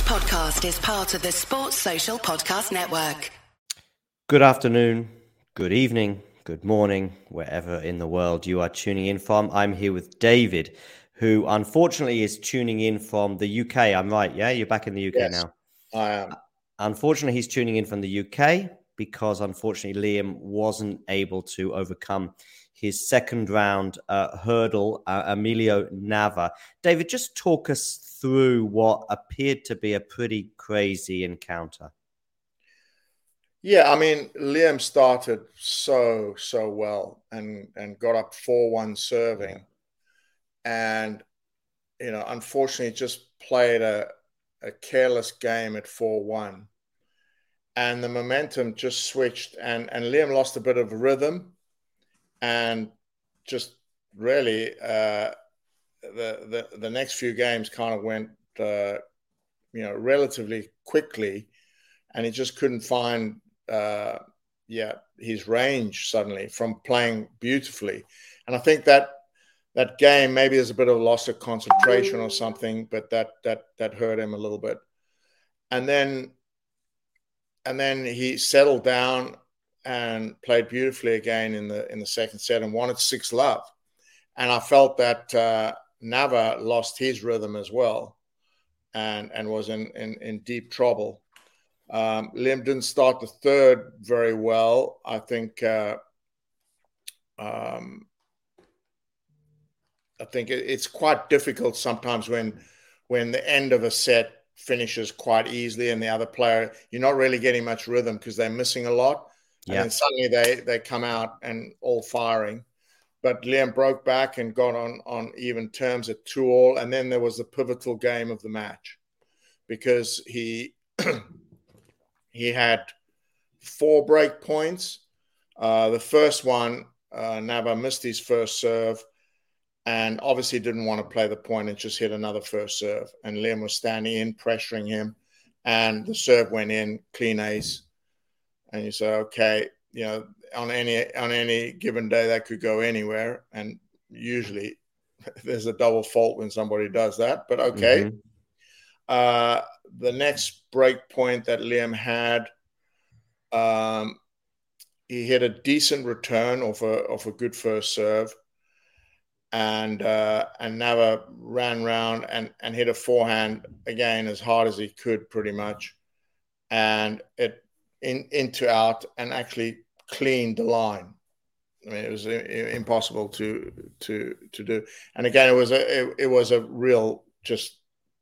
podcast is part of the Sports Social Podcast Network. Good afternoon, good evening, good morning, wherever in the world you are tuning in from. I'm here with David, who unfortunately is tuning in from the UK. I'm right, yeah? You're back in the UK Yes, now? I am. Unfortunately, he's tuning in from the UK because unfortunately Liam wasn't able to overcome his second round hurdle, Emilio Nava. David, just talk us through what appeared to be a pretty crazy encounter. Yeah, I mean, Liam started so well and got up 4-1 serving. And, unfortunately just played a careless game at 4-1. And the momentum just switched and Liam lost a bit of rhythm and just really the next few games kind of went, relatively quickly, and he just couldn't find his range suddenly from playing beautifully. And I think that game, maybe there's a bit of loss of concentration or something, but that hurt him a little bit. And then he settled down and played beautifully again in the second set and won it 6-love. And I felt that Nava lost his rhythm as well and was in deep trouble. Liam didn't start the third very well. I think it's quite difficult sometimes when the end of a set finishes quite easily and the other player, you're not really getting much rhythm because they're missing a lot. And then suddenly they come out and all firing. But Liam broke back and got on even terms at 2-all. And then there was the pivotal game of the match because he had 4 break points. The first one, Nava missed his first serve and obviously didn't want to play the point and just hit another first serve. And Liam was standing in, pressuring him, and the serve went in, clean ace. And you say, okay, on any given day that could go anywhere. And usually there's a double fault when somebody does that, but okay. The next break point that Liam had, he hit a decent return off a good first serve, and Nava ran round and hit a forehand again as hard as he could, pretty much, and it into out and actually cleaned the line. I mean, it was impossible to do. And again, it was a real just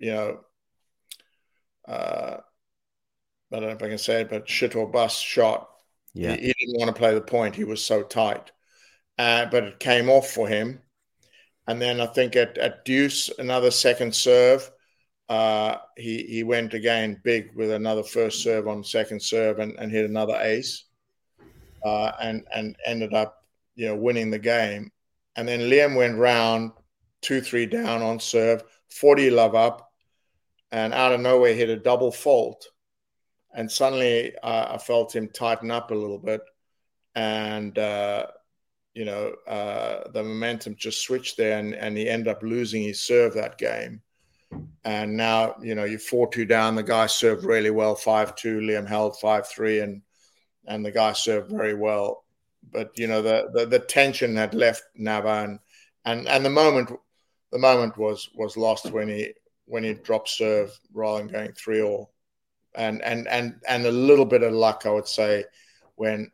I don't know if I can say it, but shit or bust shot. Yeah. He didn't want to play the point. He was so tight. But it came off for him. And then I think at deuce, another second serve, he went again big with another first serve on second serve and hit another ace and ended up, winning the game. And then Liam went round 2-3 down on serve, 40-love up, and out of nowhere hit a double fault. And suddenly I felt him tighten up a little bit. And, the momentum just switched there and he ended up losing his serve that game. And now, you're 4-2 down. The guy served really well, 5-2. Liam held 5-3 and the guy served very well. But, the tension had left Nava and the moment was lost when he dropped serve rather than going 3-all. And a little bit of luck, I would say, when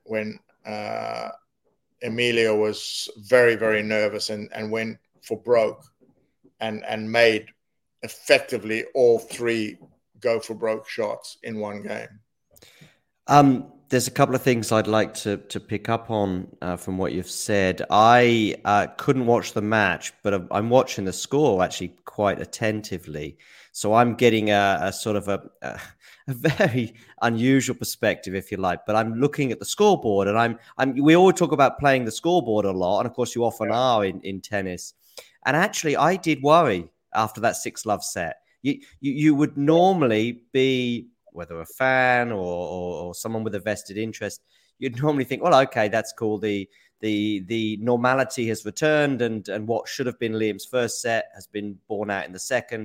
Emilio was very, very nervous and went for broke and made effectively all 3 go for broke shots in one game. There's a couple of things I'd like to pick up on from what you've said. I couldn't watch the match, but I'm watching the score actually quite attentively. So I'm getting a sort of a very unusual perspective, if you like. But I'm looking at the scoreboard, and we always talk about playing the scoreboard a lot, and of course you often are in tennis. And actually, I did worry after that 6-love set. You would normally be, whether a fan or someone with a vested interest, you'd normally think, well, okay, that's cool. The normality has returned, and what should have been Liam's first set has been borne out in the second.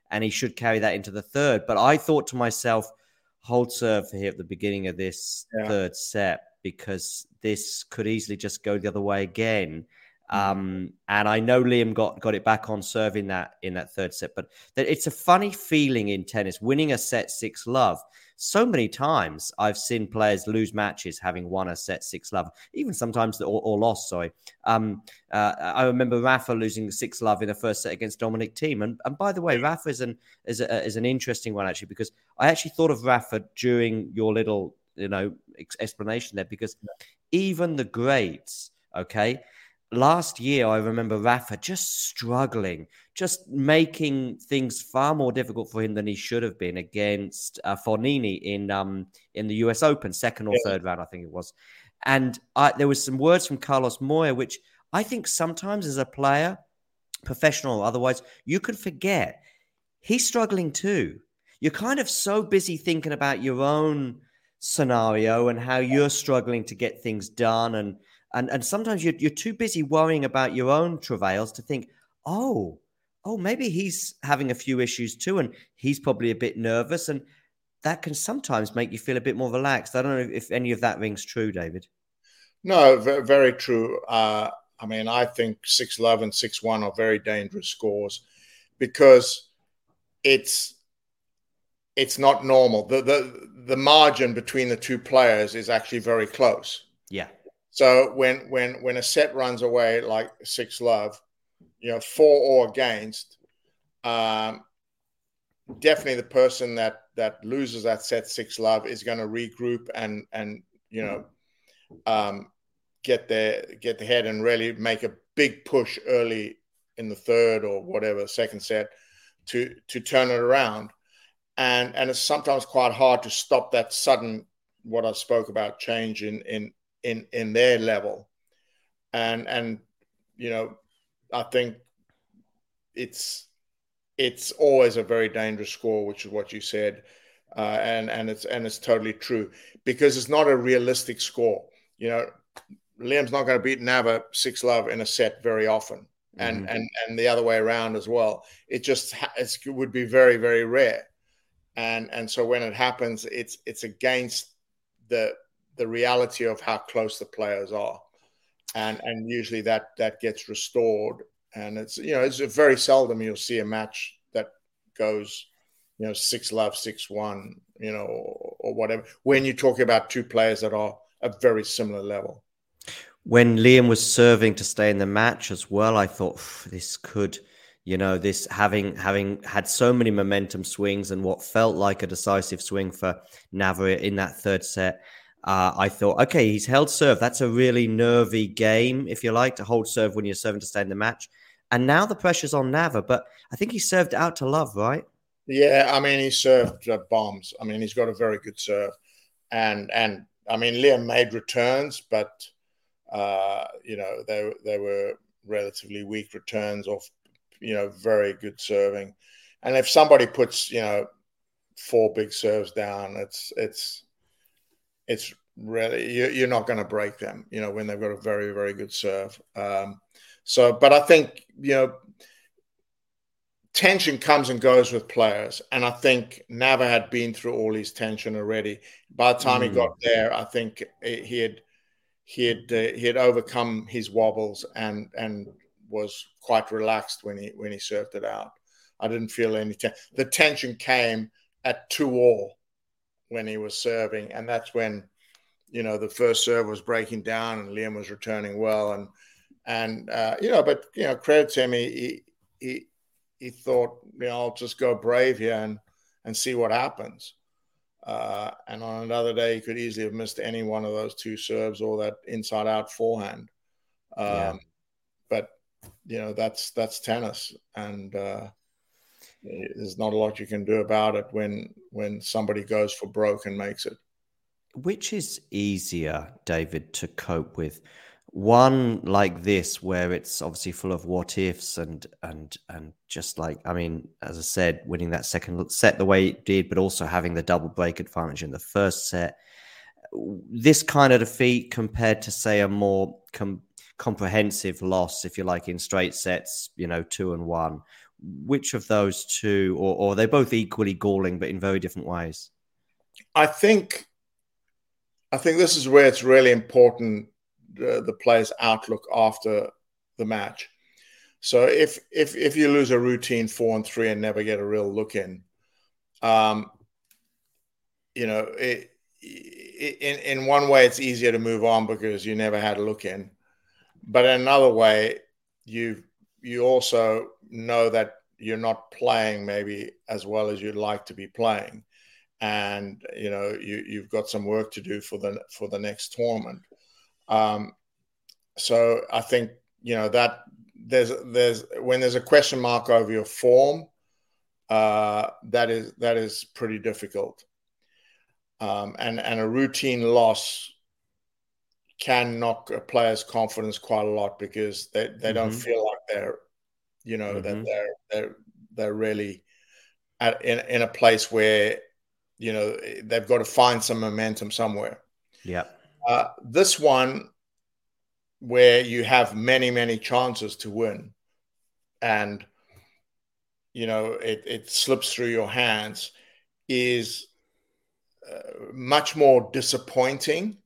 and he should carry that into the third. But I thought to myself, hold serve here at the beginning of this third set, because this could easily just go the other way again. And I know Liam got it back on serve in that third set, but it's a funny feeling in tennis, winning a set 6-love. So many times I've seen players lose matches having won a set 6-love, even sometimes or lost. Sorry, I remember Rafa losing 6-love in the first set against Dominic Thiem, and by the way, Rafa is an interesting one actually, because I actually thought of Rafa during your little explanation there, because even the greats, okay. Last year, I remember Rafa just struggling, just making things far more difficult for him than he should have been against Fognini in the US Open, second or third round, I think it was. And there was some words from Carlos Moya, which I think sometimes as a player, professional or otherwise, you could forget. He's struggling too. You're kind of so busy thinking about your own scenario and how you're struggling to get things done, and sometimes you're too busy worrying about your own travails to think, oh, maybe he's having a few issues too, and he's probably a bit nervous, and that can sometimes make you feel a bit more relaxed. I don't know if any of that rings true, David. No, very true. I mean, I think 6-love and 6-1 are very dangerous scores, because it's not normal. The margin between the two players is actually very close. Yeah. So when a set runs away like 6-love, for or against, definitely the person that loses that set 6-love is going to regroup and get the head and really make a big push early in the third or whatever second set to turn it around, and it's sometimes quite hard to stop that sudden, what I spoke about, change in their level, and I think it's always a very dangerous score, which is what you said, and it's totally true, because it's not a realistic score. Liam's not going to beat Nava 6-love in a set very often, and the other way around as well. It would be very, very rare, and so when it happens, it's against the reality of how close the players are, and usually that gets restored, and it's very seldom you'll see a match that goes 6-love 6-1 or whatever, when you talk about two players that are a very similar level. When Liam was serving to stay in the match as well, I thought this could, this having had so many momentum swings and what felt like a decisive swing for Nava in that third set. I thought, okay, he's held serve. That's a really nervy game, if you like, to hold serve when you're serving to stay in the match. And now the pressure's on Nava, but I think he served out to love, right? Yeah, I mean, he served bombs. I mean, he's got a very good serve. And I mean, Liam made returns, but, they were relatively weak returns off, very good serving. And if somebody puts, 4 big serves down, it's really, you're not going to break them, when they've got a very, very good serve. But I think, tension comes and goes with players. And I think Nava had been through all his tension already. By the time he got there, I think he had overcome his wobbles and was quite relaxed when he served it out. I didn't feel any tension. The tension came at 2-all when he was serving, and that's when the first serve was breaking down and Liam was returning well, but credit to him, he thought, I'll just go brave here and see what happens, and on another day he could easily have missed any one of those 2 serves or that inside out forehand, but that's tennis, and there's not a lot you can do about it when somebody goes for broke and makes it. Which is easier, David, to cope with? One like this, where it's obviously full of what ifs and just like, I mean, as I said, winning that second set the way it did, but also having the double break advantage in the first set. This kind of defeat compared to, say, a more comprehensive loss, if you like, in straight sets, 2-1. which of those two, or they're both equally galling, but in very different ways? I think this is where it's really important, the player's outlook after the match. So if you lose a routine 4-3 and never get a real look in, in one way it's easier to move on because you never had a look in, but in another way, you also know that you're not playing maybe as well as you'd like to be playing, and you've got some work to do for the next tournament. So I think that there's when there's a question mark over your form, that is pretty difficult. And a routine loss can knock a player's confidence quite a lot because they don't feel like they're, that they're really in a place where, they've got to find some momentum somewhere. Yeah. This one, where you have many, many chances to win, and it slips through your hands, is much more disappointing.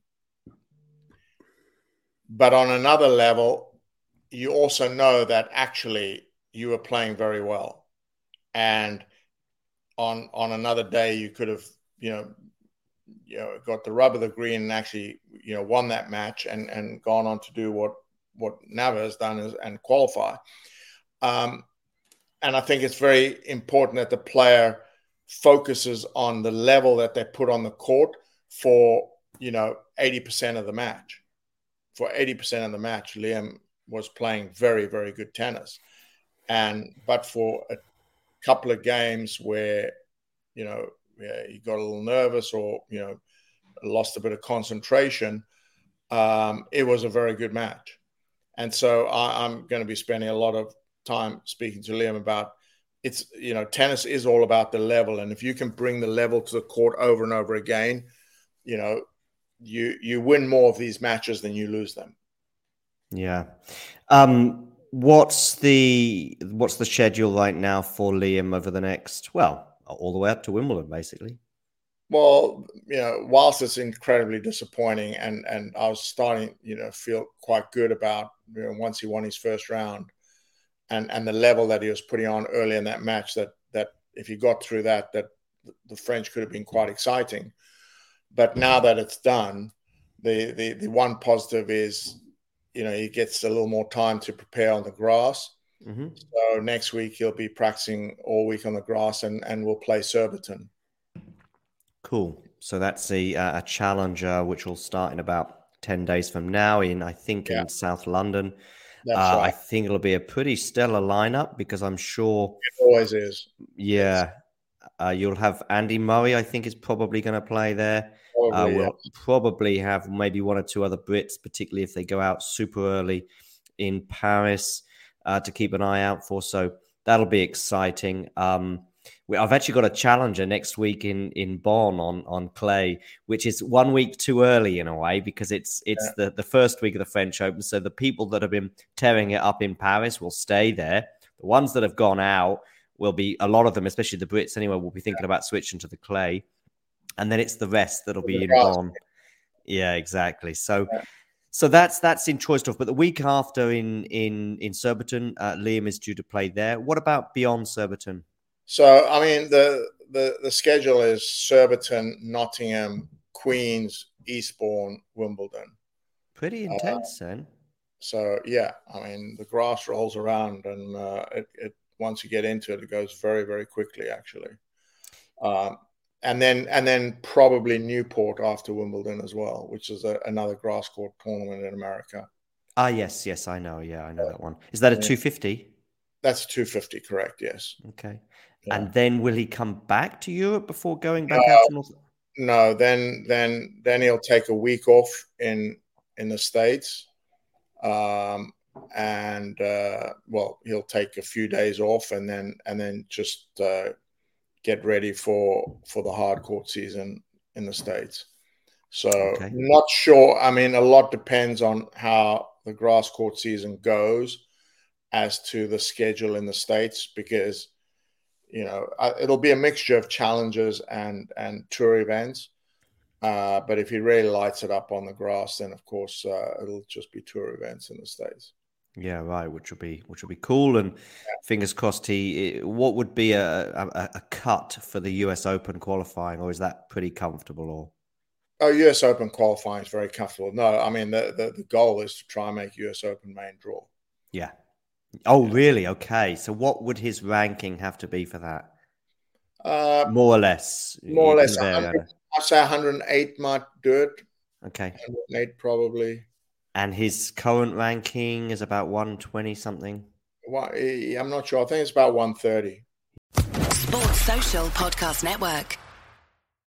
But on another level, you also know that actually you were playing very well, and on another day you could have got the rub of the green and actually won that match and gone on to do what Nava has done and qualify. And I think it's very important that the player focuses on the level that they put on the court for 80% of the match. For 80% of the match, Liam was playing very, very good tennis. But for a couple of games where he got a little nervous or lost a bit of concentration, it was a very good match. And so I'm going to be spending a lot of time speaking to Liam about it's, tennis is all about the level. And if you can bring the level to the court over and over again, you win more of these matches than you lose them. Yeah. What's the schedule right now for Liam over the next, all the way up to Wimbledon, basically? Well, whilst it's incredibly disappointing, and I was starting, feel quite good about, once he won his first round, and the level that he was putting on early in that match, that if he got through that the French could have been quite exciting. But now that it's done, the one positive is, he gets a little more time to prepare on the grass. Mm-hmm. So next week he'll be practicing all week on the grass, and we'll play Surbiton. Cool. So that's a challenger which will start in about 10 days from now in South London. That's right. I think it'll be a pretty stellar lineup because I'm sure it always is. Yeah. Yes. You'll have Andy Murray, I think, is probably going to play there. We'll probably have maybe one or two other Brits, particularly if they go out super early in Paris, to keep an eye out for. So that'll be exciting. I've actually got a challenger next week in Bonn on clay, which is 1 week too early in a way because it's the first week of the French Open. So the people that have been tearing it up in Paris will stay there. The ones that have gone out will be, a lot of them, especially the Brits anyway, will be thinking about switching to the clay. And then it's the rest that'll be in Bonn. Yeah, exactly. So that's in Troisdorf. But the week after in Surbiton, Liam is due to play there. What about beyond Surbiton? So, I mean, the schedule is Surbiton, Nottingham, Queens, Eastbourne, Wimbledon. Pretty intense, then. So, yeah, I mean, the grass rolls around, and it once you get into it, it goes very, very quickly, actually. And then probably Newport after Wimbledon as well, which is another grass court tournament in America. Yes, I know. Yeah, I know that one. Is that a 250? That's 250, correct? Yes. Okay. Yeah. And then will he come back to Europe before going back out to North? No, then he'll take a week off in the States, and he'll take a few days off, and then just get ready for the hard court season in the States. So Not sure. I mean, a lot depends on how the grass court season goes. as to the schedule in the States, because, it'll be a mixture of challenges and tour events. But if he really lights it up on the grass, then of course it'll just be tour events in the States. Yeah, right. Which would be cool. And fingers crossed. What would be a cut for the US Open qualifying, or is that pretty comfortable? Or US Open qualifying is very comfortable. No, I mean the goal is to try and make US Open main draw. Yeah. Oh, really? Okay. So what would his ranking have to be for that? More or less. More or less. I'd say 108 might do it. Okay. 108 probably. And his current ranking is about 120 something? I'm not sure. I think it's about 130. Sports Social Podcast Network.